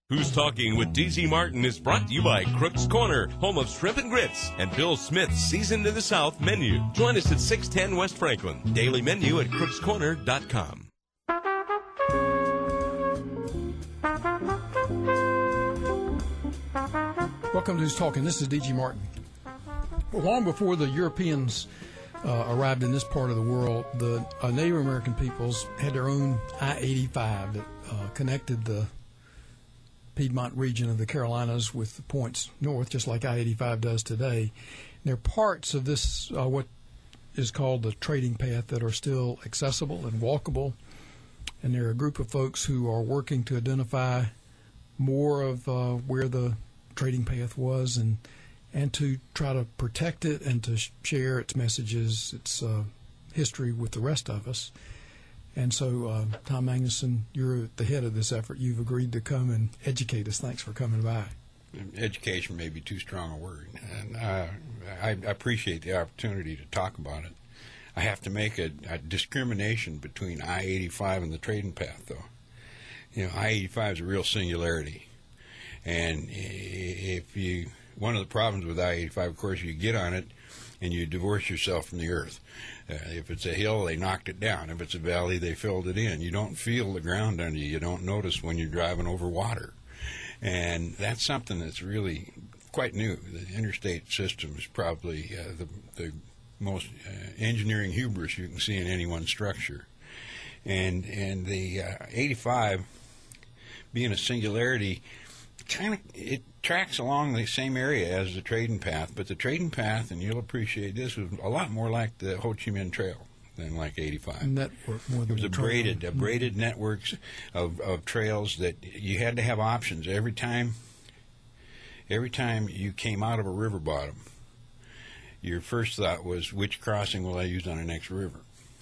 Who's Talking with D.C. Martin is brought to you by Crook's Corner, home of shrimp and grits, and Bill Smith's Seasoned to the South menu. Join us at 610 West Franklin. Daily menu at crookscorner.com. Welcome to Who's Talking. This is D.G. Martin. Long before the Europeans arrived in this part of the world, the Native American peoples had their own I-85 that connected the Piedmont region of the Carolinas with the points north, just like I-85 does today. And there are parts of this, what is called the trading path, that are still accessible and walkable. And there are a group of folks who are working to identify more of where the trading path was and to try to protect it and to share its messages, its history with the rest of us. And so, Tom Magnuson, you're at the head of this effort. You've agreed to come and educate us. Thanks for coming by. Education may be too strong a word, and I appreciate the opportunity to talk about it. I have to make a discrimination between I-85 and the trading path, though. You know, I-85 is a real singularity, and one of the problems with I-85, of course, you get on it and you divorce yourself from the earth. If it's a hill, they knocked it down. If it's a valley, they filled it in. You don't feel the ground under you. You don't notice when you're driving over water. And that's something that's really quite new. The interstate system is probably the most engineering hubris you can see in any one structure. And the 85 being a singularity, it tracks along the same area as the trading path, but the trading path, and you'll appreciate this, was a lot more like the Ho Chi Minh Trail than like 85. Network more than it was a braided networks of trails that you had to have options every time you came out of a river bottom. Your first thought was, which crossing will I use on the next river?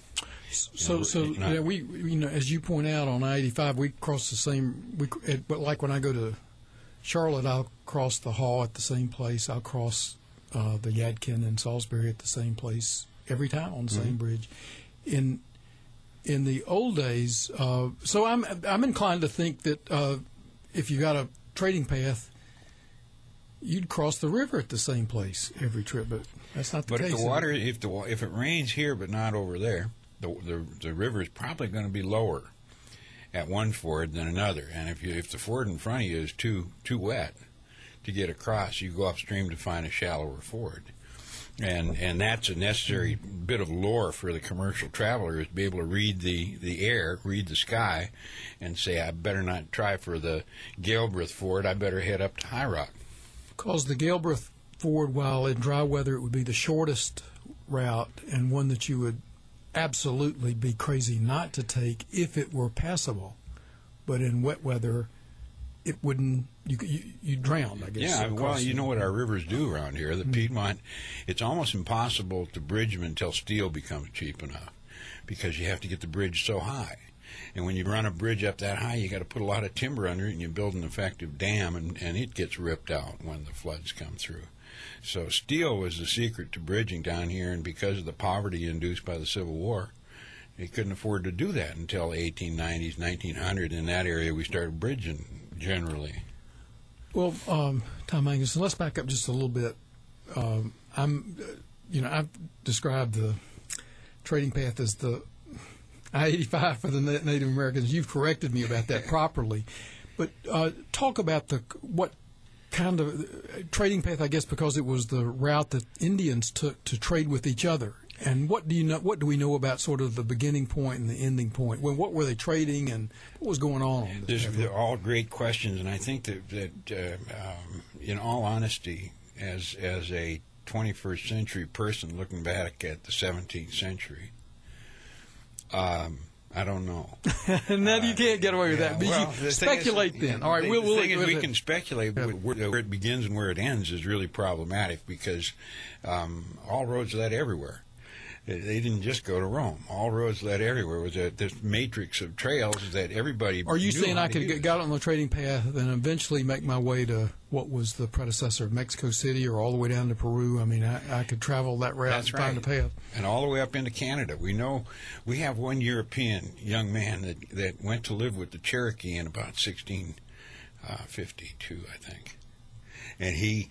We as you point out, on I-85, we cross the same. But like when I go to Charlotte, I'll cross the Haw at the same place. I'll cross the Yadkin and Salisbury at the same place every time on the same bridge. In the old days, so I'm inclined to think that if you got a trading path, you'd cross the river at the same place every trip. But that's not the case. But if the water, if it rains here but not over there, the river is probably going to be lower at one ford than another, and if the ford in front of you is too wet to get across, you go upstream to find a shallower ford, and that's a necessary bit of lore for the commercial traveler, is to be able to read the air, read the sky, and say, I better not try for the Galbraith Ford, I better head up to High Rock. Because the Galbraith Ford, while in dry weather it would be the shortest route and one that you would absolutely be crazy not to take if it were passable, but in wet weather it wouldn't. You drown, I guess. Yeah, well, you know what our rivers do around here. The Piedmont, it's almost impossible to bridge them until steel becomes cheap enough, because you have to get the bridge so high. And when you run a bridge up that high, you got to put a lot of timber under it, and you build an effective dam, and it gets ripped out when the floods come through. So steel was the secret to bridging down here, and because of the poverty induced by the Civil War, they couldn't afford to do that until 1890s, 1900. In that area, we started bridging generally. Well, Tom Magnuson, let's back up just a little bit. I've described the trading path as the I-85 for the Native Americans. You've corrected me about that properly, but talk about what kind of trading path, I guess, because it was the route that Indians took to trade with each other. And what do we know about sort of the beginning point and the ending point? What were they trading, and what was going on? They're all great questions, and I think that in all honesty, as a 21st century person looking back at the 17th century, I don't know. No, you can't get away with that. But well, speculate then. All right, the thing is, we can speculate, but where it begins and where it ends is really problematic, because all roads led everywhere. They didn't just go to Rome. All roads led everywhere. It was this matrix of trails that everybody Are you knew saying how I to could use. get on the trading path and eventually make my way to what was the predecessor of Mexico City, or all the way down to Peru? I mean, I could travel that route and find a path. And all the way up into Canada. We know we have one European young man that went to live with the Cherokee in about 52, I think. And he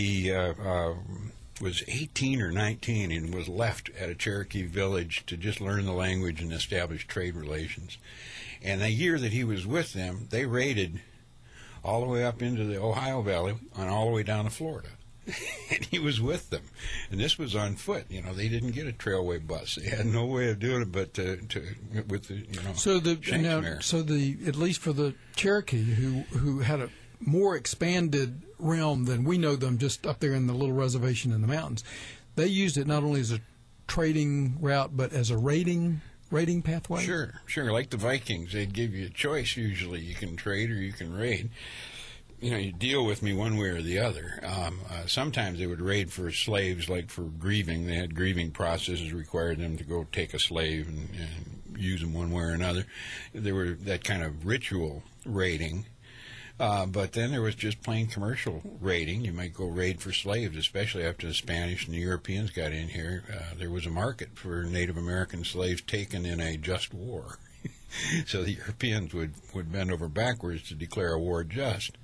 was 18 or 19 and was left at a Cherokee village to just learn the language and establish trade relations. And the year that he was with them, they raided all the way up into the Ohio Valley and all the way down to Florida. And he was with them. And this was on foot. You know, they didn't get a trailway bus. They had no way of doing it but with the, you know, so Shanksmere. at least for the Cherokee, who had a more expanded realm than we know them, just up there in the little reservation in the mountains, they used it not only as a trading route but as a raiding pathway. Sure. Like the Vikings, they'd give you a choice. Usually, you can trade or you can raid. You know, you deal with me one way or the other. Sometimes they would raid for slaves, like for grieving. They had grieving processes required them to go take a slave and use them one way or another. There were that kind of ritual raiding. But then there was just plain commercial raiding. You might go raid for slaves, especially after the Spanish and the Europeans got in here. There was a market for Native American slaves taken in a just war. So the Europeans would bend over backwards to declare a war just.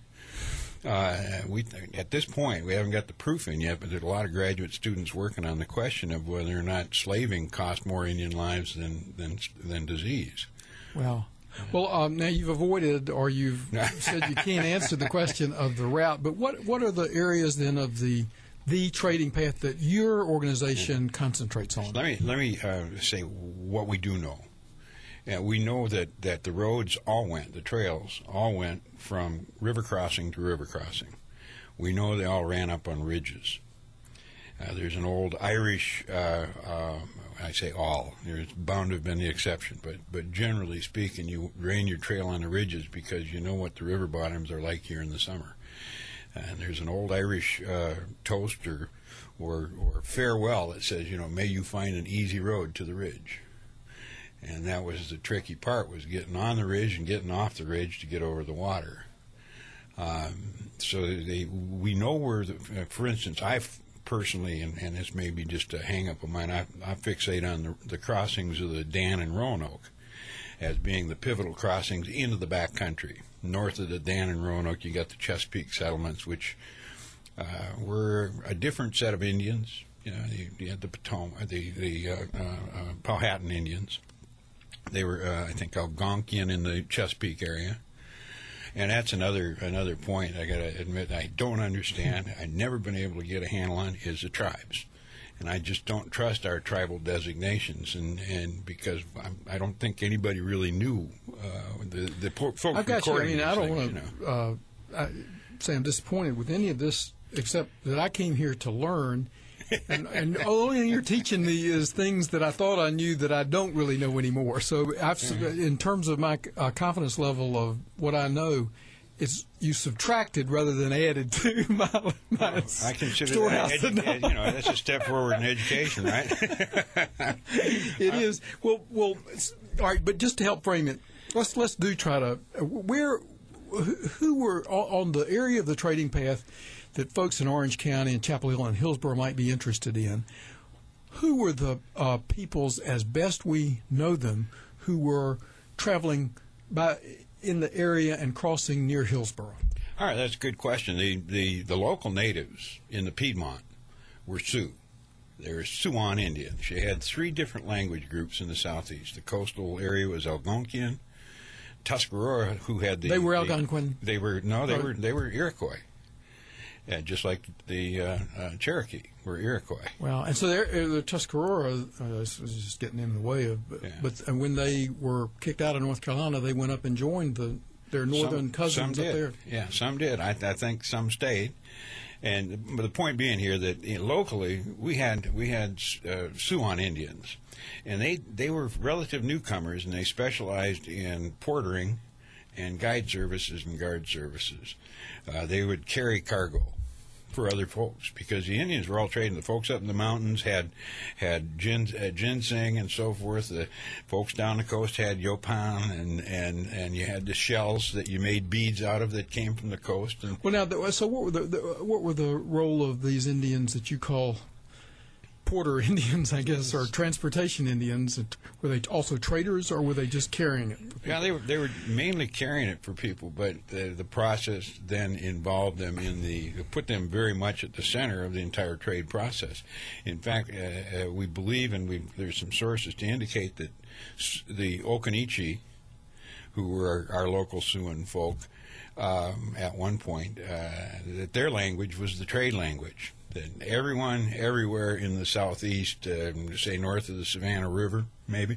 At this point, we haven't got the proof in yet, but there's a lot of graduate students working on the question of whether or not slaving cost more Indian lives than disease. Well, now you've avoided, or you've said you can't answer the question of the route. But what are the areas then of the trading path that your organization concentrates on? Let me say what we do know. We know that the roads the trails all went from river crossing to river crossing. We know they all ran up on ridges. There's an old Irish, I say all, there's bound to have been the exception, but generally speaking, you ran your trail on the ridges because you know what the river bottoms are like here in the summer. And there's an old Irish toast or farewell that says, you know, may you find an easy road to the ridge. And that was the tricky part, was getting on the ridge and getting off the ridge to get over the water. So we know where, for instance, I personally, and this may be just a hang-up of mine, I fixate on the crossings of the Dan and Roanoke as being the pivotal crossings into the back country. North of the Dan and Roanoke, you got the Chesapeake settlements, which were a different set of Indians. You know, you had the Potomac, the Powhatan Indians. They were, I think, Algonquian in the Chesapeake area. And that's another point I got to admit I don't understand. I've never been able to get a handle on is the tribes. And I just don't trust our tribal designations, and because I don't think anybody really knew the folks. I've got you. I mean, I don't want to say I'm disappointed with any of this, except that I came here to learn. And all you're teaching me is things that I thought I knew that I don't really know anymore. So in terms of my confidence level of what I know, it's you subtracted rather than added to my I consider storehouse. That's a step forward in education, right? It is. Well, all right. But just to help frame it, let's try to who were on the area of the trading path that folks in Orange County and Chapel Hill and Hillsborough might be interested in. Who were the peoples, as best we know them, who were traveling in the area and crossing near Hillsborough? All right, that's a good question. The local natives in the Piedmont were Sioux. They were Siouan Indians. You had 3 different language groups in the southeast. The coastal area was Algonquian. Tuscarora, who had They were Algonquin? They were Iroquois. Yeah, just like the Cherokee were Iroquois. Wow, and so the Tuscarora was just getting in the way of. Yeah. But when they were kicked out of North Carolina, they went up and joined their northern cousins up there. Yeah, some did. I think some stayed. And the point being here that locally we had Siouan Indians, and they were relative newcomers, and they specialized in portering and guide services and guard services. They would carry cargo for other folks because the Indians were all trading. The folks up in the mountains had ginseng and so forth. The folks down the coast had yopan, and you had the shells that you made beads out of that came from the coast. And well, now, so what were the role of these Indians that you call transporter Indians, I guess, or transportation Indians. Were they also traders, or were they just carrying it? Yeah, they were mainly carrying it for people, but the process then involved them put them very much at the center of the entire trade process. In fact, we believe, and there's some sources to indicate that the Occaneechi, who were our local Siouan folk, at one point, that their language was the trade language. That everyone, everywhere in the southeast, say north of the Savannah River, maybe,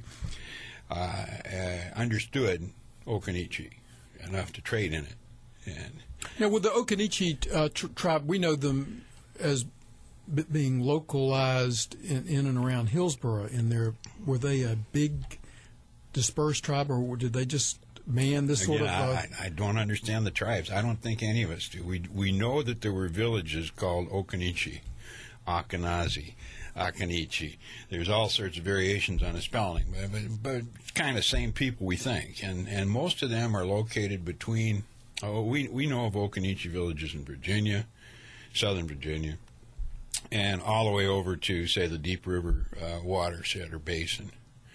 understood Occaneechi enough to trade in it. And now, with the Occaneechi tribe, we know them as being localized in and around Hillsborough. Were they a big dispersed tribe, or did they just man this sort of? I don't understand the tribes. I don't think any of us do. We know that there were villages called Occaneechi, Akhenazi, Occaneechi. There's all sorts of variations on the spelling, but kind of same people, we think. And most of them are located between. We know of Occaneechi villages in Virginia, Southern Virginia, and all the way over to, say, the Deep River watershed or basin.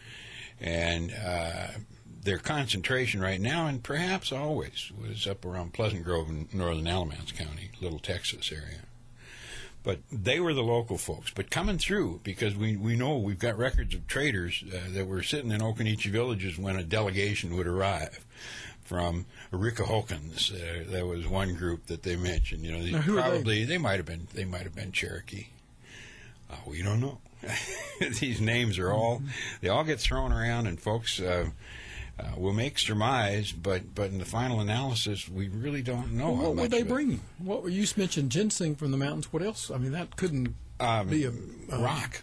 And their concentration right now, and perhaps always, was up around Pleasant Grove in northern Alamance County, Little Texas area. But they were the local folks. But coming through, because we know we've got records of traders that were sitting in Occaneechi villages when a delegation would arrive from Arikahokans. There was one group that they mentioned. You know, they might have been Cherokee. We don't know. These names are they all get thrown around, and folks will make surmise, but in the final analysis, we really don't know. What were they bringing? You mentioned ginseng from the mountains. What else? I mean, that couldn't be a rock.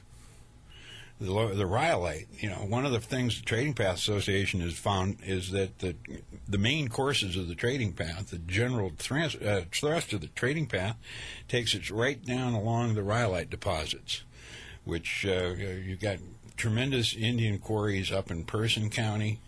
The rhyolite. You know, one of the things the Trading Path Association has found is that the main courses of the trading path, the general thrust of the trading path, takes it right down along the rhyolite deposits, which you got tremendous Indian quarries up in Person County.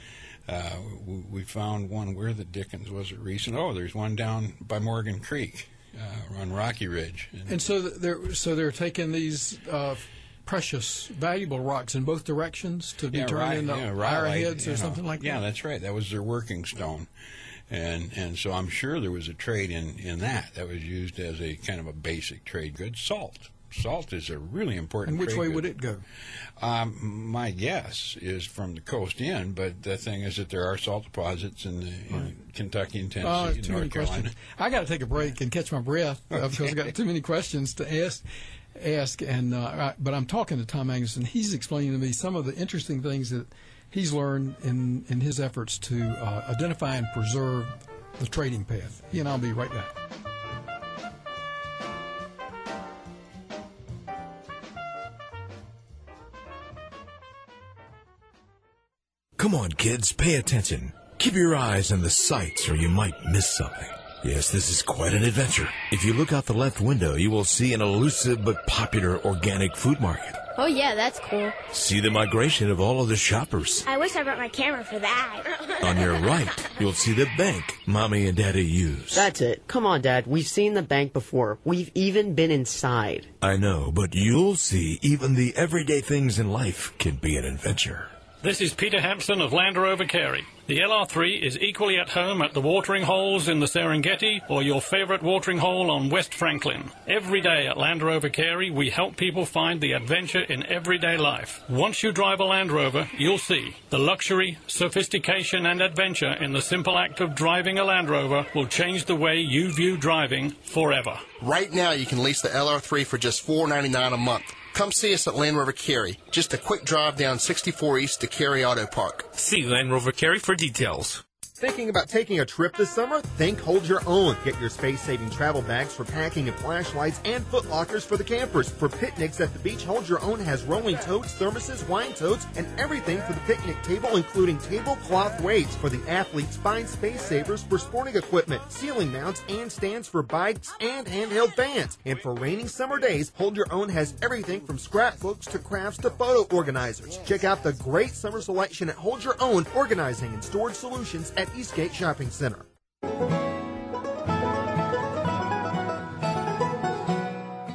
We found one, where the dickens was it recent? Oh, there's one down by Morgan Creek on Rocky Ridge. And so they're taking these precious, valuable rocks in both directions to be turned into arrowheads or something like that? Yeah, that's right. That was their working stone. And so I'm sure there was a trade in that was used as a kind of a basic trade good. Salt is a really important trade good. And which way would it go? My guess is from the coast in, but the thing is that there are salt deposits in Kentucky and Tennessee and North Carolina. I got to take a break and catch my breath because I've got too many questions to ask. But I'm talking to Tom Magnuson. He's explaining to me some of the interesting things that he's learned in his efforts to identify and preserve the trading path. He and I'll be right back. Come on, kids, pay attention. Keep your eyes on the sights or you might miss something. Yes, this is quite an adventure. If you look out the left window, you will see an elusive but popular organic food market. Oh, yeah, that's cool. See the migration of all of the shoppers. I wish I brought my camera for that. On your right, you'll see the bank Mommy and Daddy use. That's it. Come on, Dad. We've seen the bank before. We've even been inside. I know, but you'll see even the everyday things in life can be an adventure. This is Peter Hampson of Land Rover Carey. The LR3 is equally at home at the watering holes in the Serengeti or your favorite watering hole on West Franklin. Every day at Land Rover Carey, we help people find the adventure in everyday life. Once you drive a Land Rover, you'll see the luxury, sophistication, and adventure in the simple act of driving a Land Rover will change the way you view driving forever. Right now, you can lease the LR3 for just $4.99 a month. Come see us at Land Rover Carey. Just a quick drive down 64 East to Carey Auto Park. See Land Rover Carey for details. Thinking about taking a trip this summer? Think Hold Your Own. Get your space-saving travel bags for packing and flashlights and foot lockers for the campers. For picnics at the beach, Hold Your Own has rolling totes, thermoses, wine totes, and everything for the picnic table, including tablecloth weights. For the athletes, find space savers for sporting equipment, ceiling mounts, and stands for bikes and handheld fans. And for raining summer days, Hold Your Own has everything from scrapbooks to crafts to photo organizers. Check out the great summer selection at Hold Your Own, organizing and storage solutions at Eastgate Shopping Center. What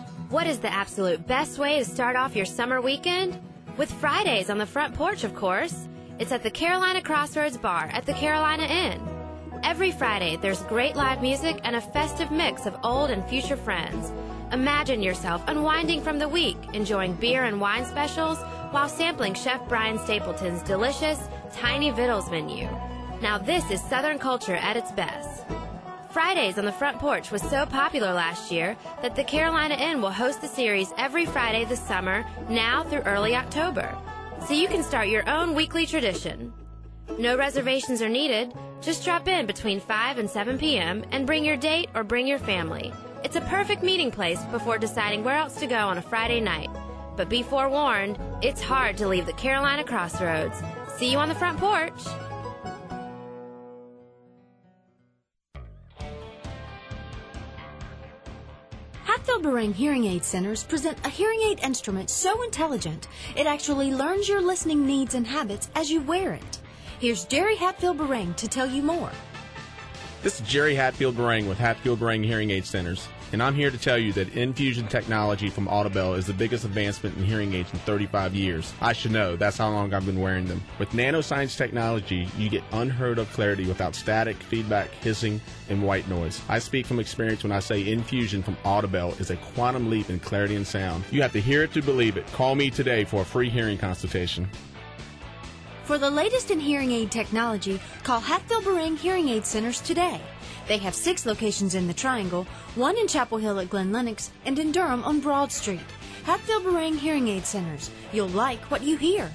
What is the absolute best way to start off your summer weekend? With Fridays on the front porch, of course. It's at the Carolina Crossroads Bar at the Carolina Inn. Every Friday, there's great live music and a festive mix of old and future friends. Imagine yourself unwinding from the week, enjoying beer and wine specials while sampling Chef Brian Stapleton's delicious Tiny Vittles menu. Now this is Southern culture at its best. Fridays on the front porch was so popular last year that the Carolina Inn will host the series every Friday this summer, now through early October. So you can start your own weekly tradition. No reservations are needed. Just drop in between 5 and 7 p.m. and bring your date or bring your family. It's a perfect meeting place before deciding where else to go on a Friday night. But be forewarned, it's hard to leave the Carolina Crossroads. See you on the front porch. Hatfield-Burang Hearing Aid Centers present a hearing aid instrument so intelligent, it actually learns your listening needs and habits as you wear it. Here's Jerry Hatfield-Burang to tell you more. This is Jerry Hatfield-Burang with Hatfield-Burang Hearing Aid Centers, and I'm here to tell you that Infusion technology from Audibel is the biggest advancement in hearing aids in 35 years. I should know, that's how long I've been wearing them. With nanoscience technology, you get unheard of clarity without static, feedback, hissing, and white noise. I speak from experience when I say Infusion from Audibel is a quantum leap in clarity and sound. You have to hear it to believe it. Call me today for a free hearing consultation. For the latest in hearing aid technology, call Hatfield-Burang Hearing Aid Centers today. They have 6 locations in the Triangle, 1 in Chapel Hill at Glen Lennox, and in Durham on Broad Street. Hatfield-Burang Hearing Aid Centers. You'll like what you hear.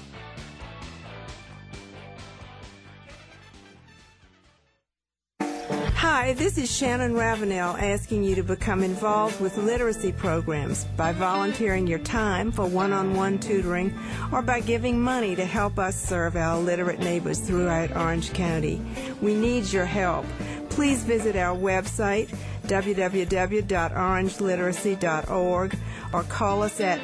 Hi, this is Shannon Ravenel asking you to become involved with literacy programs by volunteering your time for one-on-one tutoring or by giving money to help us serve our illiterate neighbors throughout Orange County. We need your help. Please visit our website, www.orangeliteracy.org, or call us at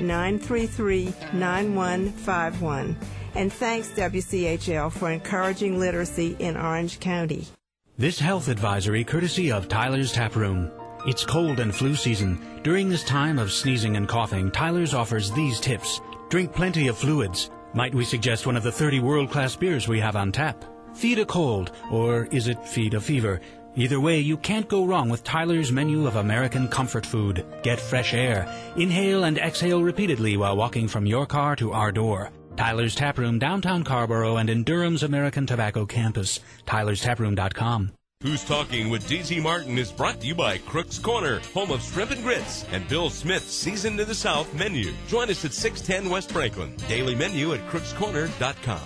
933-9151. And thanks, WCHL, for encouraging literacy in Orange County. This health advisory courtesy of Tyler's Tap Room. It's cold and flu season. During this time of sneezing and coughing, Tyler's offers these tips. Drink plenty of fluids. Might we suggest one of the 30 world-class beers we have on tap? Feed a cold, or is it feed a fever? Either way, you can't go wrong with Tyler's menu of American comfort food. Get fresh air. Inhale and exhale repeatedly while walking from your car to our door. Tyler's Tap Room, downtown Carrboro, and in Durham's American Tobacco Campus. Tyler'sTaproom.com. Who's Talking with D.Z. Martin is brought to you by Crook's Corner, home of Shrimp and Grits, and Bill Smith's Seasoned to the South menu. Join us at 610 West Franklin. Daily menu at crookscorner.com.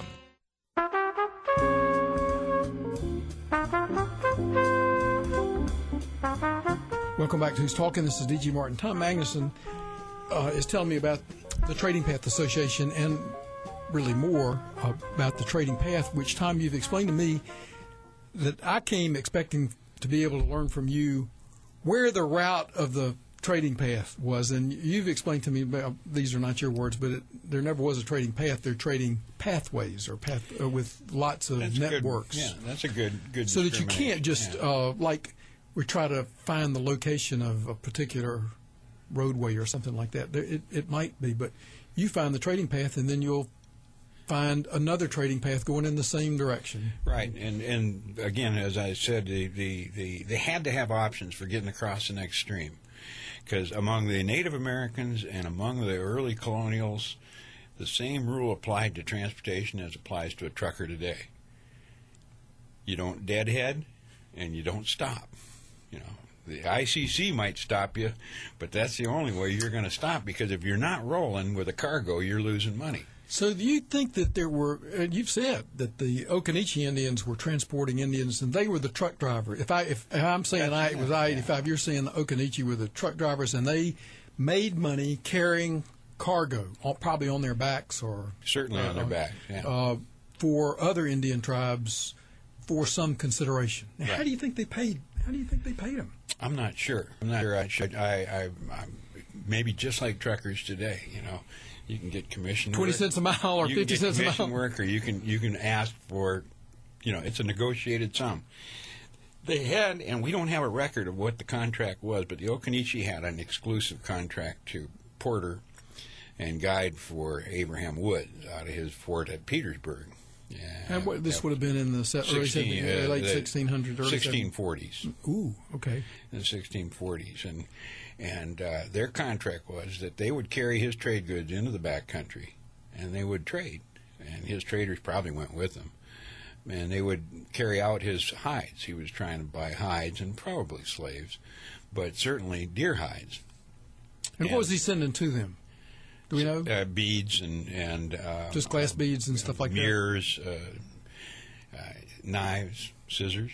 Welcome back to Who's Talking. This is D.G. Martin. Tom Magnuson is telling me about the Trading Path Association and really more about the Trading Path, which, Tom, you've explained to me that I came expecting to be able to learn from you where the route of the trading path was. And you've explained to me, these are not your words, but there never was a trading path. They're trading pathways or with lots of networks. That's a good so that you can't just, like we try to find the location of a particular roadway or something like that. It might be, but you find the trading path and then you'll find another trading path going in the same direction. Right, and again, as I said, they had to have options for getting across the next stream, because among the Native Americans and among the early colonials, the same rule applied to transportation as applies to a trucker today. You don't deadhead, and you don't stop. You know, the ICC might stop you, but that's the only way you're going to stop, because if you're not rolling with a cargo, you're losing money. So do you think that there were, you've said that the Occaneechi Indians were transporting Indians and they were the truck driver. If I'm saying it was I-85, you're saying the Occaneechi were the truck drivers and they made money carrying cargo, probably on their backs or... Certainly on their backs, yeah. For other Indian tribes for some consideration. Now, right. How do you think they paid them? I'm not sure. I maybe just like truckers today, you know. You can get commission 20 work. cents a mile or 50 cents a mile. Work, or you can ask for, you know, it's a negotiated sum. They had, and we don't have a record of what the contract was, but the Okanichi had an exclusive contract to Porter and guide for Abraham Wood out of his fort at Petersburg. And this would have been in the late 1600s, early 1640s. Ooh, okay. In the 1640s, and their contract was that they would carry his trade goods into the back country, and they would trade, and his traders probably went with them. And they would carry out his hides. He was trying to buy hides and probably slaves, but certainly deer hides. And what was he sending to them? Do we know? Beads and just glass beads and stuff like mirrors, knives, scissors.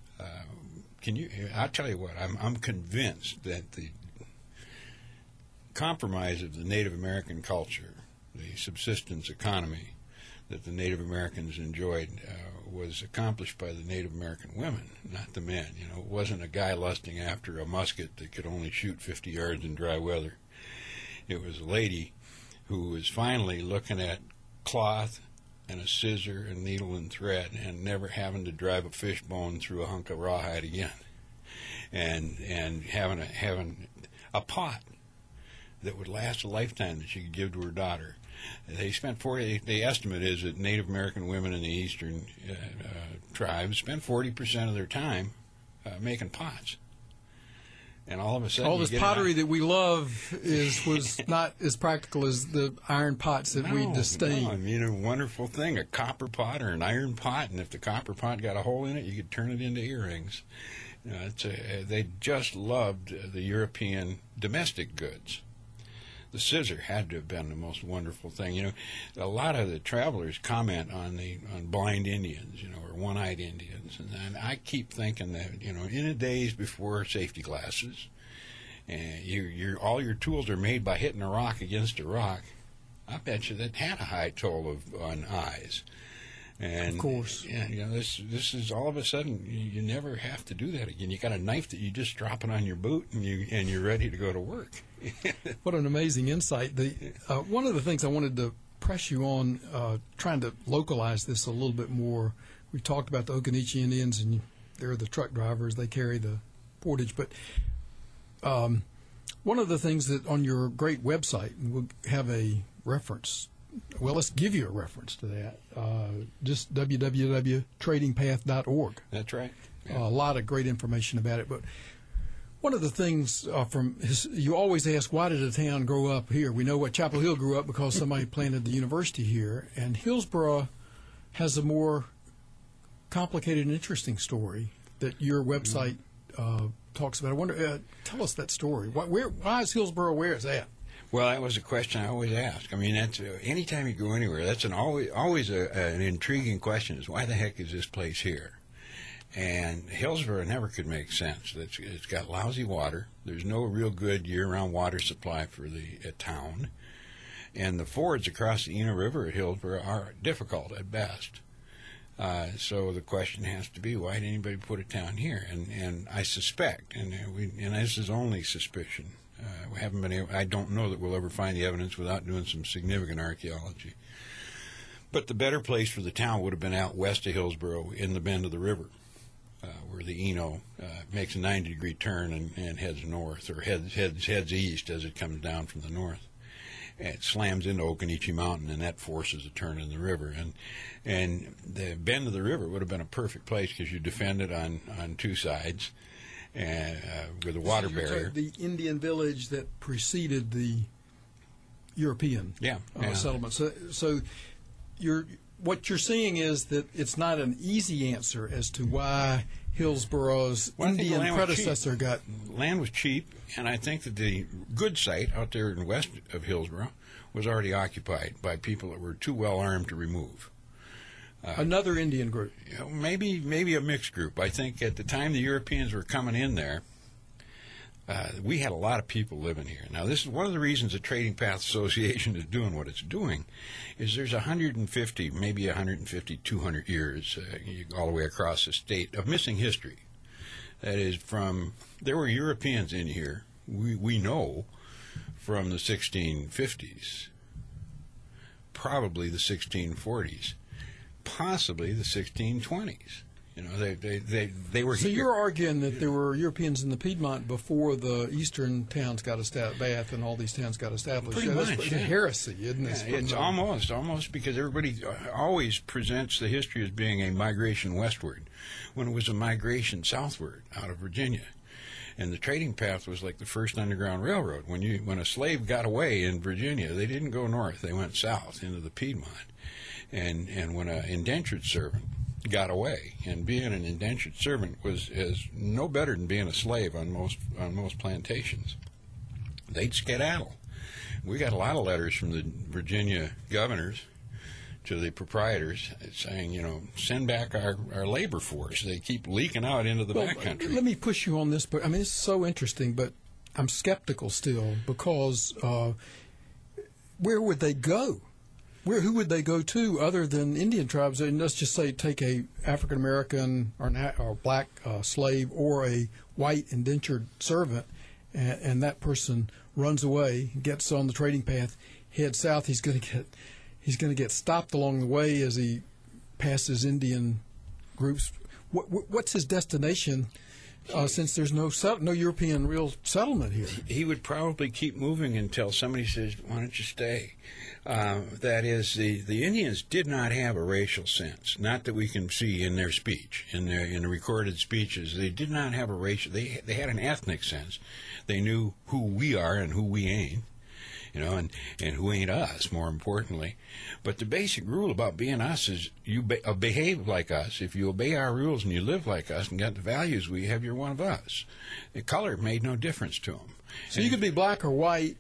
I'll tell you what. I'm convinced that the compromise of the Native American culture, the subsistence economy that the Native Americans enjoyed, was accomplished by the Native American women, not the men. You know, it wasn't a guy lusting after a musket that could only shoot 50 yards in dry weather. It was a lady who was finally looking at cloth and a scissor and needle and thread and never having to drive a fish bone through a hunk of rawhide again, and having a pot that would last a lifetime that she could give to her daughter. They spent the estimate is that Native American women in the eastern tribes spent 40% of their time making pots. And all of a sudden, all this pottery that we love was not as practical as the iron pots that we disdain. No, I mean, a wonderful thing, a copper pot or an iron pot, and if the copper pot got a hole in it, you could turn it into earrings. They just loved the European domestic goods. The scissor had to have been the most wonderful thing. You know, a lot of the travelers comment on blind Indians, or one-eyed Indians, and I keep thinking that, in the days before safety glasses, and all your tools are made by hitting a rock against a rock. I bet you that had a high toll on eyes. And, of course. Yeah, this is all of a sudden you never have to do that again. You got a knife that you just drop it on your boot and you're ready to go to work. What an amazing insight! One of the things I wanted to press you on, trying to localize this a little bit more. We talked about the Okanichi Indians, and they're the truck drivers. They carry the portage. But one of the things that on your great website, we'll have a reference. Well, let's give you a reference to that. Just www.tradingpath.org. That's right. Yeah. A lot of great information about it. But one of the things you always ask, why did a town grow up here? We know what Chapel Hill grew up because somebody planted the university here. And Hillsboro has a more complicated and interesting story that your website talks about. I wonder, tell us that story. Why is Hillsboro where it's at? Well, that was a question I always ask. I mean, that's anytime you go anywhere, that's always an intriguing question: is why the heck is this place here? And Hillsboro never could make sense. It's got lousy water. There's no real good year-round water supply for the town, and the fords across the Eno River at Hillsboro are difficult at best. So the question has to be, why did anybody put a town here? And I suspect, and this is only suspicion. We haven't been able. I don't know that we'll ever find the evidence without doing some significant archaeology. But the better place for the town would have been out west of Hillsboro in the bend of the river, where the Eno makes a 90-degree turn and heads north, or heads east as it comes down from the north. It slams into Okanichi Mountain, and that forces a turn in the river. And the bend of the river would have been a perfect place because you defend it on two sides. With a water barrier. The Indian village that preceded the European settlement. So what you're seeing is that it's not an easy answer as to why Hillsboro's Indian predecessor got... Land was cheap, and I think that the good site out there in west of Hillsboro was already occupied by people that were too well armed to remove. Another Indian group. Maybe a mixed group. I think at the time the Europeans were coming in there, we had a lot of people living here. Now, this is one of the reasons the Trading Path Association is doing what it's doing, is there's 150, maybe 150, 200 years all the way across the state of missing history. That is, there were Europeans in here, we know, from the 1650s, probably the 1640s. Possibly the 1620s. You know, they were So here. you're arguing that there were Europeans in the Piedmont before the eastern towns got established, Bath and all these towns got established. Pretty much, That's yeah. heresy, isn't it? Yeah, it's almost because everybody always presents the history as being a migration westward, when it was a migration southward out of Virginia. And the trading path was like the first underground railroad. When a slave got away in Virginia, they didn't go north; they went south into the Piedmont. And when an indentured servant got away, and being an indentured servant is no better than being a slave on most plantations, they'd skedaddle. We got a lot of letters from the Virginia governors to the proprietors saying, you know, send back our labor force. They keep leaking out into the backcountry. Let me push you on this, but I mean, it's so interesting, but I'm skeptical still because where would they go? Who would they go to other than Indian tribes? And let's just say take a African American or black slave or a white indentured servant, and that person runs away, gets on the trading path, heads south. He's going to get stopped along the way as he passes Indian groups. What's his destination? Since there's no European real settlement here, he would probably keep moving until somebody says, "Why don't you stay?" That is, the Indians did not have a racial sense. Not that we can see in their speech, in the recorded speeches. They did not have a racial. They had an ethnic sense. They knew who we are and who we ain't. You know, and who ain't us, more importantly. But the basic rule about being us is you behave like us. If you obey our rules and you live like us and got the values we have, you're one of us. The color made no difference to them. So you could be black or white,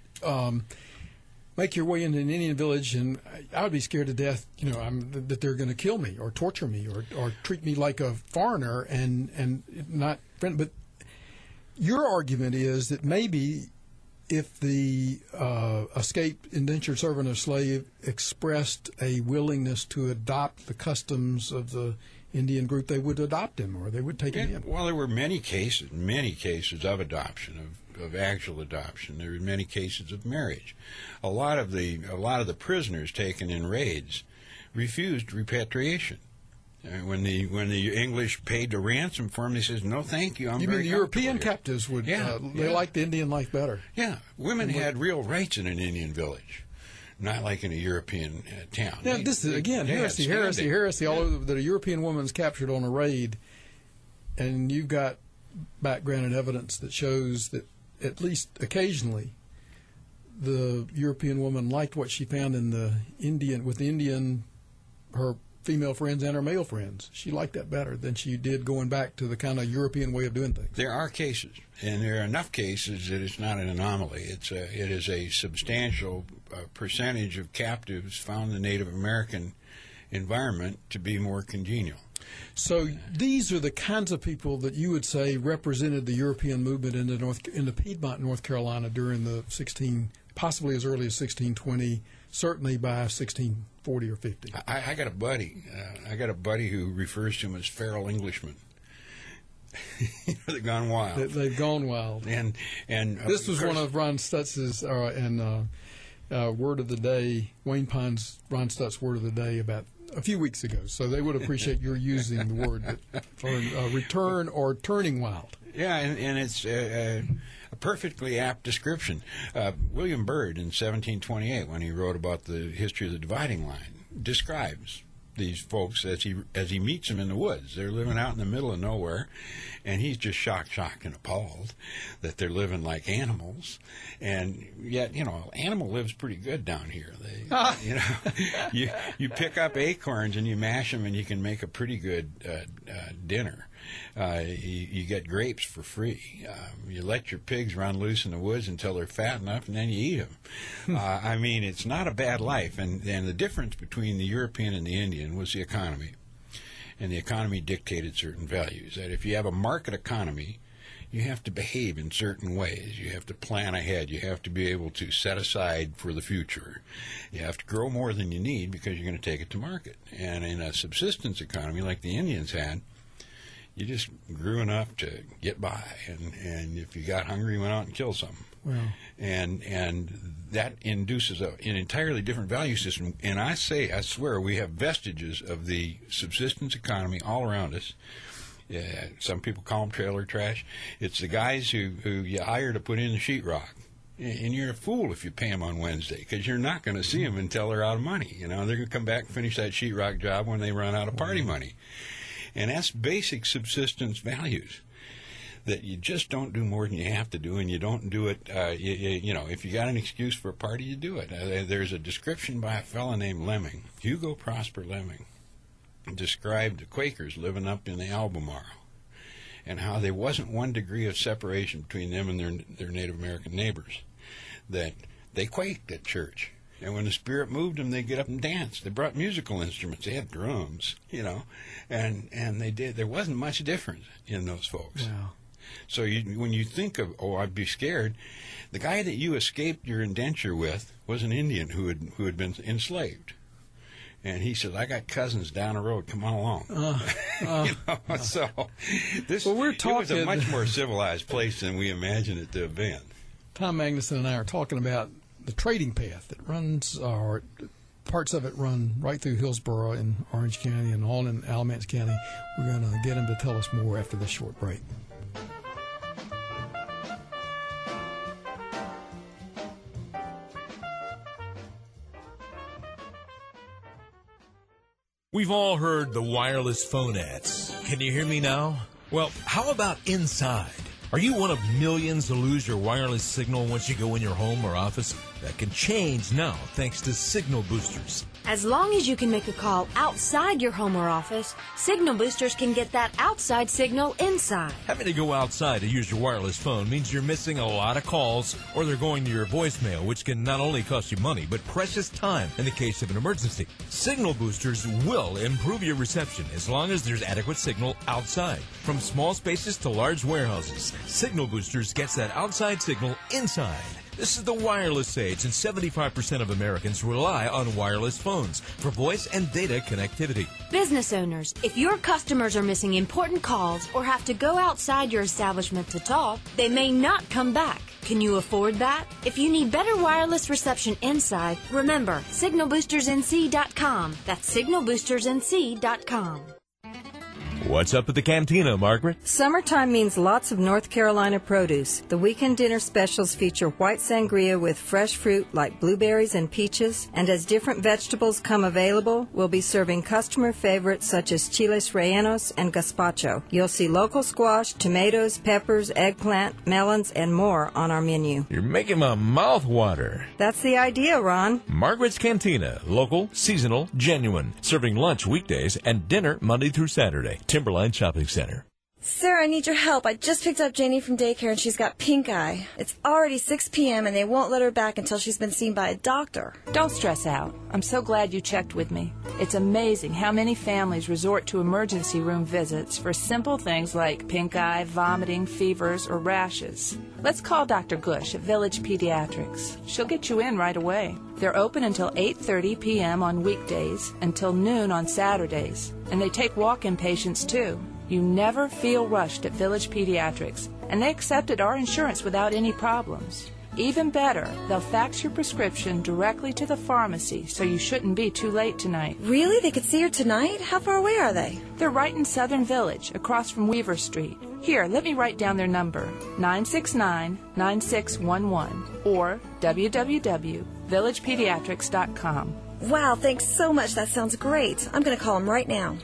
make your way into an Indian village, and I would be scared to death, you know, that they're going to kill me or torture me or treat me like a foreigner and not friend. But your argument is that maybe if the escaped indentured servant or slave expressed a willingness to adopt the customs of the Indian group, they would adopt him or they would take him in. Well, there were many cases of adoption, of actual adoption. There were many cases of marriage. A lot of the prisoners taken in raids refused repatriation. When the English paid the ransom for them, they says, "No, thank you. You mean the European captives would? They liked the Indian life better. Yeah, women had real rights in an Indian village, not like in a European town. Now, this is again heresy all over. That a European woman's captured on a raid, and you've got background and evidence that shows that at least occasionally, the European woman liked what she found in the Indian, her female friends and her male friends. She liked that better than she did going back to the kind of European way of doing things. There are cases, and there are enough cases that it's not an anomaly. It is a substantial percentage of captives found in the Native American environment to be more congenial. So these are the kinds of people that you would say represented the European movement in the Piedmont, North Carolina during the possibly as early as 1620, certainly by 1640 or 50. I got a buddy. Who refers to him as feral Englishmen. They've gone wild. They've gone wild. And this was one of Ron Stutz's word of the day. Wayne Pine's Ron Stutz word of the day about a few weeks ago. So they would appreciate your using the word for return or turning wild. Yeah, and it's a perfectly apt description. William Byrd in 1728, when he wrote about the history of the dividing line, describes these folks as he meets them in the woods. They're living out in the middle of nowhere, and he's just shocked and appalled that they're living like animals. And yet, you know, animal lives pretty good down here. You pick up acorns and you mash them, and you can make a pretty good dinner. You get grapes for free. You let your pigs run loose in the woods until they're fat enough, and then you eat them. I mean, it's not a bad life. And the difference between the European and the Indian was the economy. And the economy dictated certain values. That if you have a market economy, you have to behave in certain ways. You have to plan ahead. You have to be able to set aside for the future. You have to grow more than you need because you're going to take it to market. And in a subsistence economy like the Indians had, you just grew enough to get by, and if you got hungry, you went out and killed something. Wow. And that induces an entirely different value system. And I swear, we have vestiges of the subsistence economy all around us. Some people call them trailer trash. It's the guys who you hire to put in the sheetrock. And you're a fool if you pay them on Wednesday, because you're not going to see them until they're out of money. They're going to come back and finish that sheetrock job when they run out of party money. And that's basic subsistence values, that you just don't do more than you have to do, and you don't do it, if you got an excuse for a party, you do it. There's a description by a fellow named Lemming, Hugo Prosper Lemming, described the Quakers living up in the Albemarle, and how there wasn't 1 degree of separation between them and their Native American neighbors, that they quaked at church. And when the Spirit moved them, they'd get up and dance. They brought musical instruments. They had drums, and they did. There wasn't much difference in those folks. Wow. So when you think of, I'd be scared, the guy that you escaped your indenture with was an Indian who had been enslaved. And he said, I got cousins down the road. Come on along. So this it was a much more civilized place than we imagined it to have been. Tom Magnuson and I are talking about the trading path that runs, or parts of it run right through Hillsborough in Orange County and all in Alamance County. We're going to get him to tell us more after this short break. We've all heard the wireless phone ads. Can you hear me now? Well, how about inside? Are you one of millions to lose your wireless signal once you go in your home or office? That can change now thanks to Signal Boosters. As long as you can make a call outside your home or office, Signal Boosters can get that outside signal inside. Having to go outside to use your wireless phone means you're missing a lot of calls, or they're going to your voicemail, which can not only cost you money, but precious time in the case of an emergency. Signal Boosters will improve your reception as long as there's adequate signal outside. From small spaces to large warehouses, Signal Boosters gets that outside signal inside. This is the wireless age, and 75% of Americans rely on wireless phones for voice and data connectivity. Business owners, if your customers are missing important calls or have to go outside your establishment to talk, they may not come back. Can you afford that? If you need better wireless reception inside, remember, signalboostersnc.com. That's signalboostersnc.com. What's up at the Cantina, Margaret? Summertime means lots of North Carolina produce. The weekend dinner specials feature white sangria with fresh fruit like blueberries and peaches. And as different vegetables come available, we'll be serving customer favorites such as chiles rellenos and gazpacho. You'll see local squash, tomatoes, peppers, eggplant, melons, and more on our menu. You're making my mouth water. That's the idea, Ron. Margaret's Cantina. Local, seasonal, genuine. Serving lunch weekdays and dinner Monday through Saturday. Timberline Shopping Center. Sir, I need your help. I just picked up Janie from daycare and she's got pink eye. It's already 6 p.m. and they won't let her back until she's been seen by a doctor. Don't stress out. I'm so glad you checked with me. It's amazing how many families resort to emergency room visits for simple things like pink eye, vomiting, fevers, or rashes. Let's call Dr. Gush at Village Pediatrics. She'll get you in right away. They're open until 8:30 p.m. on weekdays, until noon on Saturdays. And they take walk-in patients, too. You never feel rushed at Village Pediatrics, and they accepted our insurance without any problems. Even better, they'll fax your prescription directly to the pharmacy, so you shouldn't be too late tonight. Really? They could see her tonight? How far away are they? They're right in Southern Village, across from Weaver Street. Here, let me write down their number, 969-9611, or www.villagepediatrics.com. Wow, thanks so much. That sounds great. I'm going to call them right now.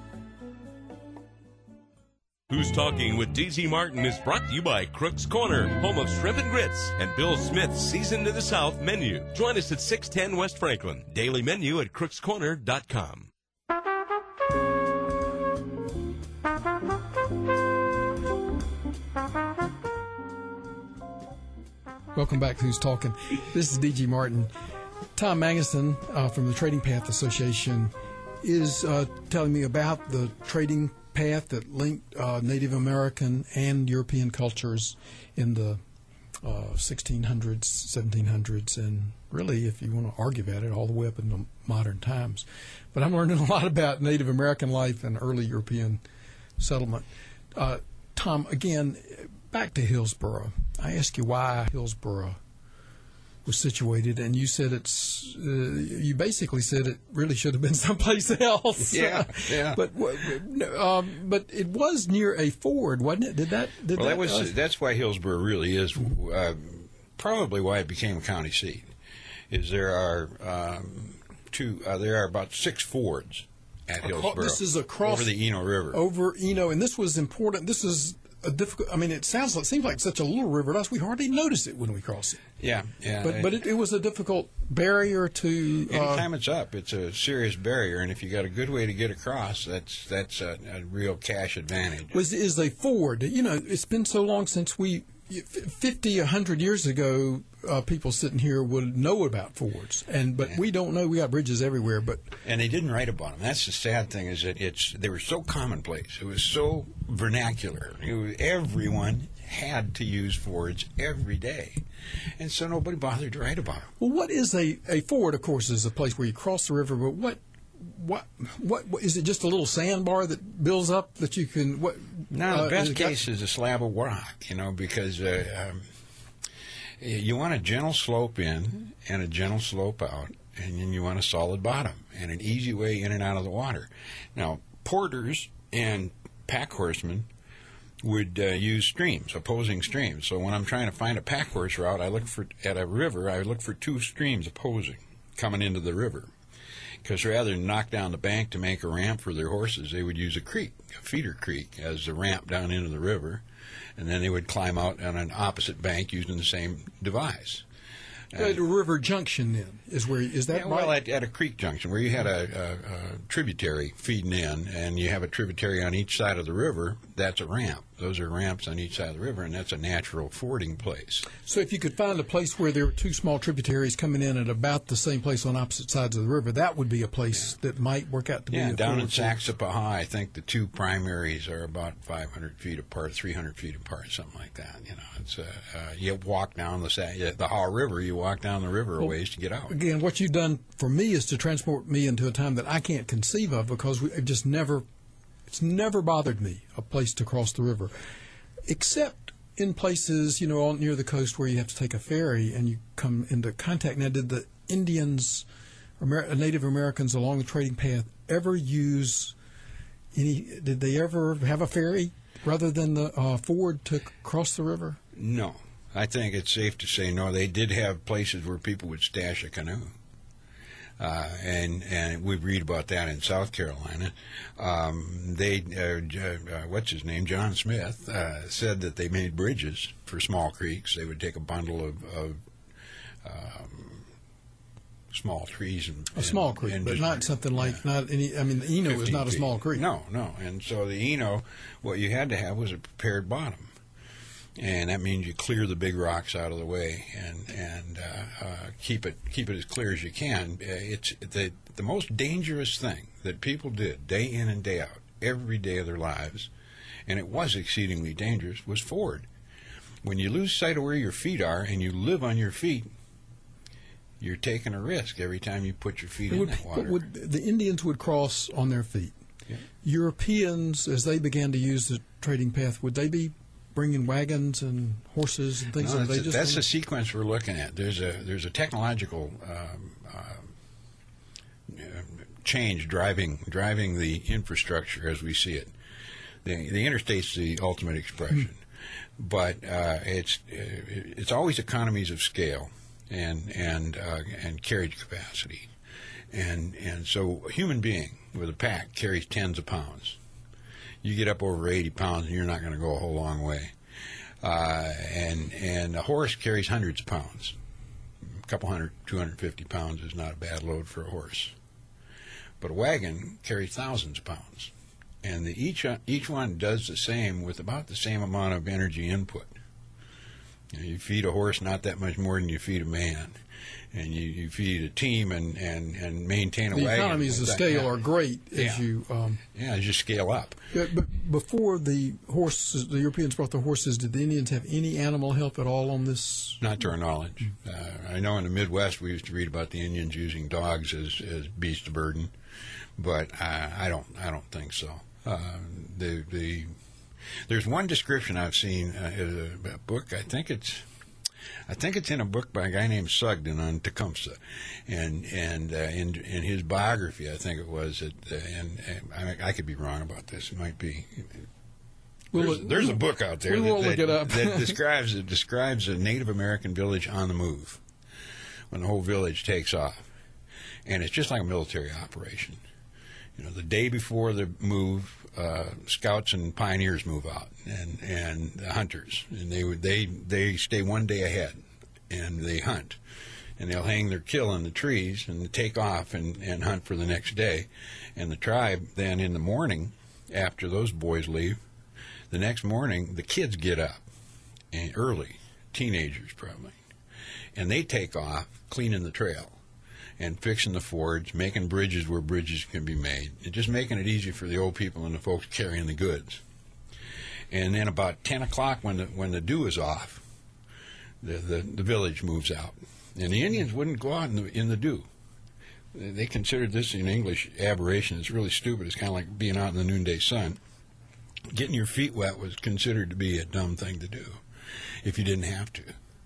Who's Talking with D.Z. Martin is brought to you by Crook's Corner, home of shrimp and grits, and Bill Smith's Seasoned to the South menu. Join us at 610 West Franklin. Daily menu at crookscorner.com. Welcome back to Who's Talking. This is D.G. Martin. Tom Magnuson from the Trading Path Association is telling me about the trading path that linked Native American and European cultures in the 1600s, 1700s, and really, if you want to argue about it, all the way up into modern times. But I'm learning a lot about Native American life and early European settlement. Tom, again, back to Hillsboro. I asked you why Hillsboro was situated, and you said you basically said it really should have been someplace else. Yeah. But it was near a ford, wasn't it? That's why Hillsboro really is probably why it became a county seat. Is there are about 6 fords at Hillsboro. This is across over the Eno River. Over Eno, and this was important. This is a difficult. I mean, it seems like such a little river to us. We hardly notice it when we cross it. Yeah. But it was a difficult barrier to. Anytime it's up, it's a serious barrier, and if you got a good way to get across, that's a real cash advantage. Is a ford? It's been so long since 50, 100 years ago, people sitting here would know about fords, but we don't know. We got bridges everywhere, and they didn't write about them. That's the sad thing, is that they were so commonplace. It was so vernacular. Everyone had to use fords every day, and so nobody bothered to write about them. Well, what is a ford? Of course, is a place where you cross the river, but what is it? Just a little sandbar that builds up that you can? No, the best case is a slab of rock. Because you want a gentle slope in and a gentle slope out, and then you want a solid bottom and an easy way in and out of the water. Now, porters and pack horsemen would use streams, opposing streams. So when I'm trying to find a pack horse route, at a river, I look for 2 streams opposing coming into the river. Because rather than knock down the bank to make a ramp for their horses, they would use a feeder creek, as the ramp down into the river, and then they would climb out on an opposite bank using the same device. At a river junction, then, is that right? Well, at a creek junction, where you had a tributary feeding in, and you have a tributary on each side of the river, that's a ramp. Those are ramps on each side of the river, and that's a natural fording place. So if you could find a place where there were 2 small tributaries coming in at about the same place on opposite sides of the river, that would be a place that might work out to be a ford. Down in Saxapahaw, I think the 2 primaries are about 500 feet apart, 300 feet apart, something like that. It's you walk down the Haw River, you walk down the river a ways to get out. Again, what you've done for me is to transport me into a time that I can't conceive of, because it's never bothered me, a place to cross the river, except in places, near the coast where you have to take a ferry and you come into contact. Now, did the Indians, Native Americans along the trading path ever use did they ever have a ferry rather than the ford to cross the river? No. I think it's safe to say no. They did have places where people would stash a canoe. And we read about that in South Carolina. What's his name? John Smith said that they made bridges for small creeks. They would take a bundle of small trees a small creek, but not something like not any. I mean, the Eno is not a small creek. No. And so the Eno, what you had to have was a prepared bottom. And that means you clear the big rocks out of the way and keep it as clear as you can. It's the most dangerous thing that people did day in and day out, every day of their lives, and it was exceedingly dangerous, was ford. When you lose sight of where your feet are and you live on your feet, you're taking a risk every time you put your feet in that water. The Indians would cross on their feet. Yeah. Europeans, as they began to use the trading path, would they be bringing wagons and horses and things? That's the sequence we're looking at. There's a technological change driving the infrastructure as we see it. The interstate's the ultimate expression, but it's always economies of scale and carriage capacity, and so a human being with a pack carries tens of pounds. You get up over 80 pounds, and you're not going to go a whole long way. And a horse carries hundreds of pounds. A couple hundred, 250 pounds is not a bad load for a horse. But a wagon carries thousands of pounds. And each one does the same with about the same amount of energy input. You feed a horse not that much more than you feed a man. And you feed a team and maintain a wagon. The economies of scale are great as you... as you scale up. But before the Europeans brought the horses, did the Indians have any animal help at all on this? Not to our knowledge. I know in the Midwest we used to read about the Indians using dogs as beasts of burden, but I don't think so. There's one description I've seen in a book. I think it's in a book by a guy named Sugden on Tecumseh, and in his biography, I think it was. And I could be wrong about this. It might be. There's a book out there that describes a Native American village on the move when the whole village takes off, and it's just like a military operation. You know, the day before the move, scouts and pioneers move out, and the hunters, and they stay one day ahead, and they hunt, and they'll hang their kill in the trees and take off and hunt for the next day, and the tribe then in the morning after those boys leave, the next morning the kids get up, and early, teenagers probably, and they take off cleaning the trail. And fixing the fords, making bridges where bridges can be made, and just making it easy for the old people and the folks carrying the goods. And then about 10 o'clock, when the dew is off, the village moves out. And the Indians wouldn't go out in the dew. They considered this in English aberration. It's really stupid. It's kind of like being out in the noonday sun. Getting your feet wet was considered to be a dumb thing to do if you didn't have to.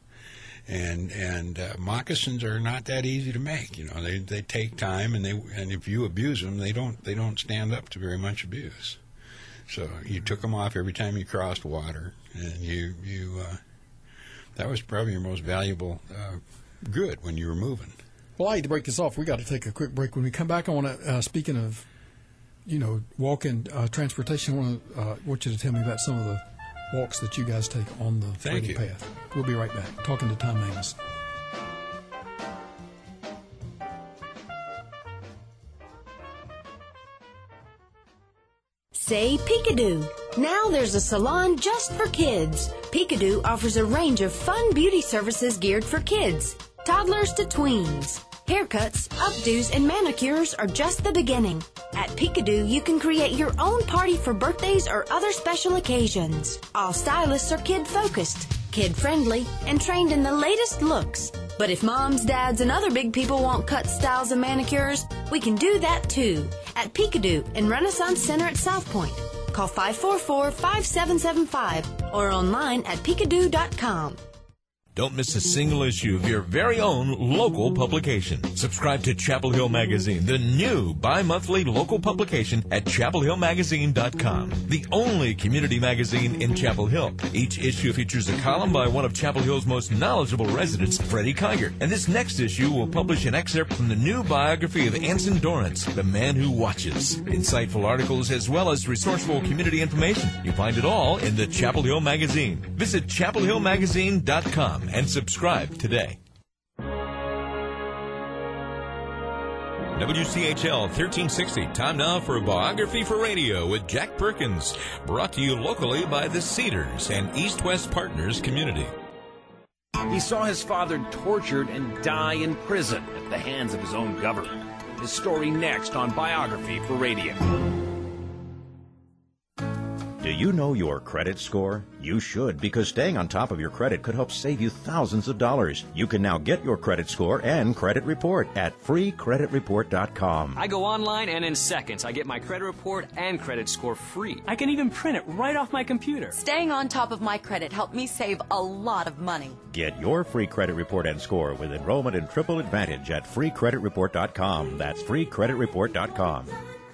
And moccasins are not that easy to make. You know, they take time, and if you abuse them, they don't stand up to very much abuse. So you took them off every time you crossed water, and you that was probably your most valuable good when you were moving. Well, I hate to break this off. We got to take a quick break. When we come back, I want to speaking of, walk-in transportation. I want you to tell me about some of the walks that you guys take on the Freedom Path. We'll be right back, talking to Tom Amos. Say Peekadoo. Now there's a salon just for kids. Peekadoo offers a range of fun beauty services geared for kids, toddlers to tweens. Haircuts, updos, and manicures are just the beginning. At Peekadoo, you can create your own party for birthdays or other special occasions. All stylists are kid-focused, kid-friendly, and trained in the latest looks. But if moms, dads, and other big people want cut styles and manicures, we can do that too. At Peekadoo in Renaissance Center at South Point. Call 544-5775 or online at peekadoo.com. Don't miss a single issue of your very own local publication. Subscribe to Chapel Hill Magazine, the new bi-monthly local publication at chapelhillmagazine.com, the only community magazine in Chapel Hill. Each issue features a column by one of Chapel Hill's most knowledgeable residents, Freddie Kiger. And this next issue will publish an excerpt from the new biography of Anson Dorrance, the man who watches. Insightful articles as well as resourceful community information. You find it all in the Chapel Hill Magazine. Visit chapelhillmagazine.com. and subscribe today. WCHL 1360. Time now for a biography for radio with Jack Perkins. Brought to you locally by the Cedars and East West Partners Community. He saw his father tortured and die in prison at the hands of his own government. His story next on Biography for Radio. Do you know your credit score? You should, because staying on top of your credit could help save you thousands of dollars. You can now get your credit score and credit report at freecreditreport.com. I go online and in seconds I get my credit report and credit score free. I can even print it right off my computer. Staying on top of my credit helped me save a lot of money. Get your free credit report and score with enrollment in Triple Advantage at freecreditreport.com. That's freecreditreport.com.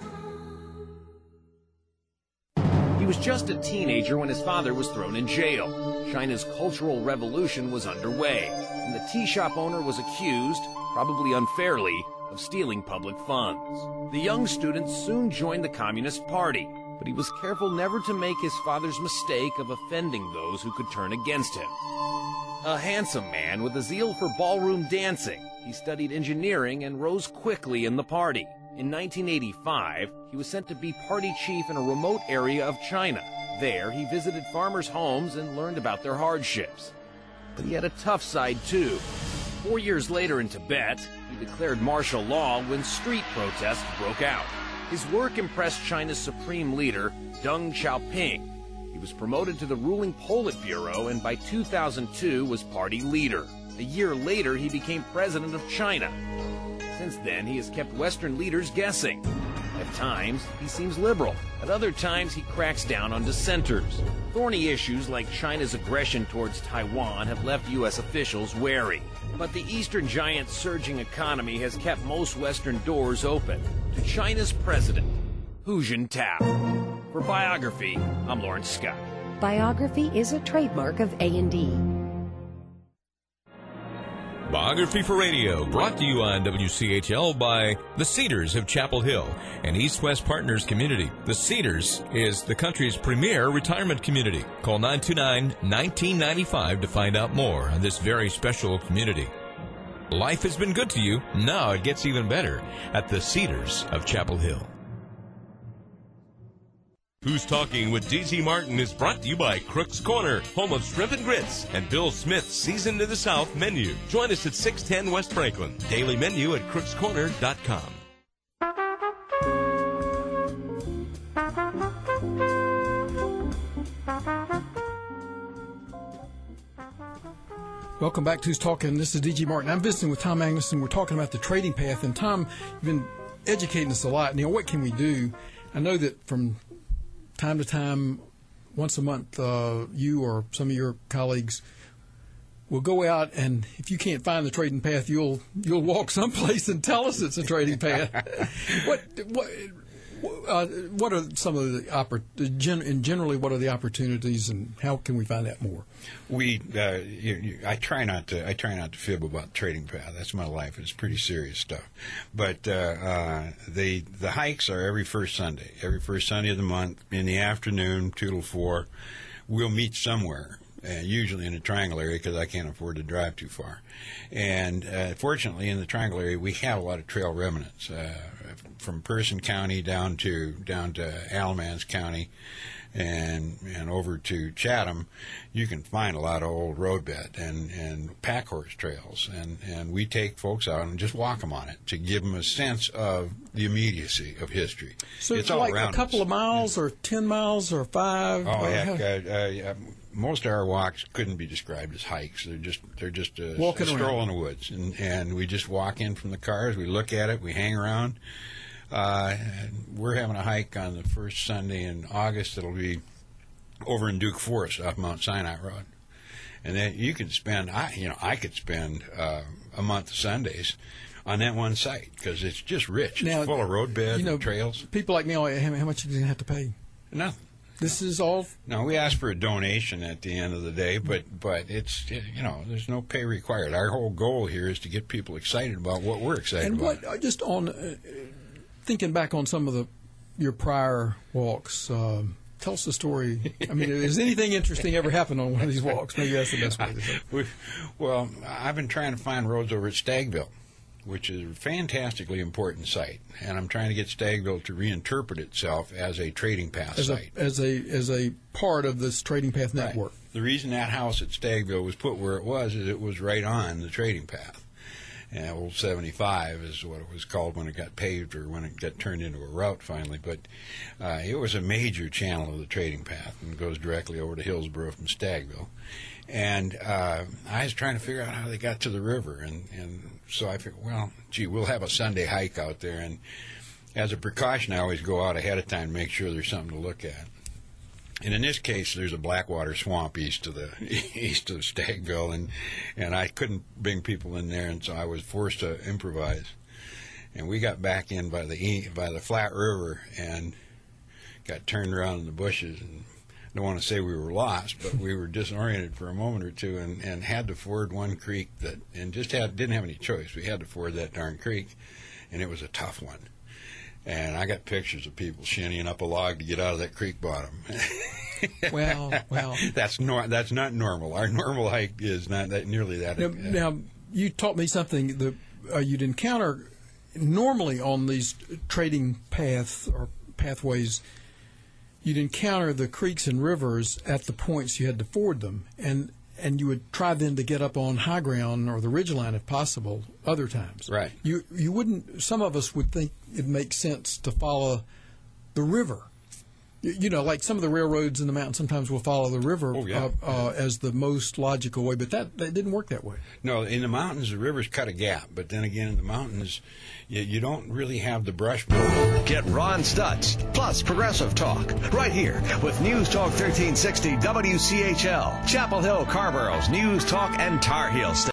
He was just a teenager when his father was thrown in jail. China's Cultural Revolution was underway, and the tea shop owner was accused, probably unfairly, of stealing public funds. The young student soon joined the Communist Party, but he was careful never to make his father's mistake of offending those who could turn against him. A handsome man with a zeal for ballroom dancing, he studied engineering and rose quickly in the party. In 1985, he was sent to be party chief in a remote area of China. There, he visited farmers' homes and learned about their hardships. But he had a tough side, too. 4 years later in Tibet, he declared martial law when street protests broke out. His work impressed China's supreme leader, Deng Xiaoping. He was promoted to the ruling Politburo and by 2002 was party leader. A year later, he became president of China. Since then, he has kept Western leaders guessing. At times, he seems liberal. At other times, he cracks down on dissenters. Thorny issues like China's aggression towards Taiwan have left U.S. officials wary. But the Eastern Giant's surging economy has kept most Western doors open to China's president, Hu Jintao. For Biography, I'm Lawrence Scott. Biography is a trademark of A&D. Biography for Radio, brought to you on WCHL by The Cedars of Chapel Hill, an East-West Partners community. The Cedars is the country's premier retirement community. Call 929-1995 to find out more on this very special community. Life has been good to you. Now it gets even better at The Cedars of Chapel Hill. Who's Talking with D.Z. Martin is brought to you by Crooks Corner, home of shrimp and grits, and Bill Smith's Seasoned to the South menu. Join us at 610 West Franklin. Daily menu at crookscorner.com. Welcome back to Who's Talking. This is D.G. Martin. I'm visiting with Tom Magnuson. We're talking about the trading path. And Tom, you've been educating us a lot. What can we do? I know that from time to time, once a month, you or some of your colleagues will go out, and if you can't find the trading path, you'll walk someplace and tell us it's a trading path. What are some of the generally what are the opportunities, and how can we find out more? I try not to fib about trading path. That's my life. It's pretty serious stuff. But the hikes are every first Sunday of the month in the afternoon, 2 to 4. We'll meet somewhere. Usually in the Triangle area, because I can't afford to drive too far. And fortunately, in the Triangle area, we have a lot of trail remnants from Person County down to Alamance County, and over to Chatham. You can find a lot of old roadbed and pack horse trails, and we take folks out and just walk them on it to give them a sense of the immediacy of history. So it's all like around a couple us. of miles, or 10 miles, or 5. Oh heck. Most of our walks couldn't be described as hikes. They're just a stroll in the woods, and we just walk in from the cars. We look at it. We hang around. We're having a hike on the first Sunday in August. It'll be over in Duke Forest off Mount Sinai Road, and then you can spend. I could spend a month of Sundays on that one site because it's just rich. It's full of roadbed and trails. People like me, how much do you have to pay? Nothing. This is all. No, we ask for a donation at the end of the day, but it's there's no pay required. Our whole goal here is to get people excited about what we're excited about. And just on thinking back on some of your prior walks, tell us the story. I mean, has anything interesting ever happened on one of these walks? Maybe that's the best way to say it. Well, I've been trying to find roads over at Stagville, which is a fantastically important site, and I'm trying to get Stagville to reinterpret itself as a trading path site. As a part of this trading path network. Right. The reason that house at Stagville was put where it was is it was right on the trading path. And Old 75 is what it was called when it got paved or when it got turned into a route finally. But it was a major channel of the trading path and goes directly over to Hillsborough from Stagville. And I was trying to figure out how they got to the river. And so I figured, well, gee, we'll have a Sunday hike out there. And as a precaution, I always go out ahead of time to make sure there's something to look at. And in this case, there's a blackwater swamp east of Stagville, and I couldn't bring people in there, and so I was forced to improvise. And we got back in by the flat river and got turned around in the bushes. And I don't want to say we were lost, but we were disoriented for a moment or two, and had to ford one creek didn't have any choice. We had to ford that darn creek, and it was a tough one. And I got pictures of people shinnying up a log to get out of that creek bottom. Well, that's not normal. Our normal hike is not nearly that. Now, you taught me something that you'd encounter normally on these trading paths or pathways. You'd encounter the creeks and rivers at the points you had to ford them, and you would try then to get up on high ground or the ridgeline if possible other times. Right. You wouldn't. Some of us would think it makes sense to follow the river You know, like some of the railroads in the mountains sometimes will follow the river as the most logical way, but that didn't work that way. No, in the mountains, the rivers cut a gap, but then again, in the mountains, you don't really have the brush buildup. Get Ron Stutz, plus Progressive Talk, right here with News Talk 1360 WCHL, Chapel Hill, Carborough's News Talk and Tar Heel Station.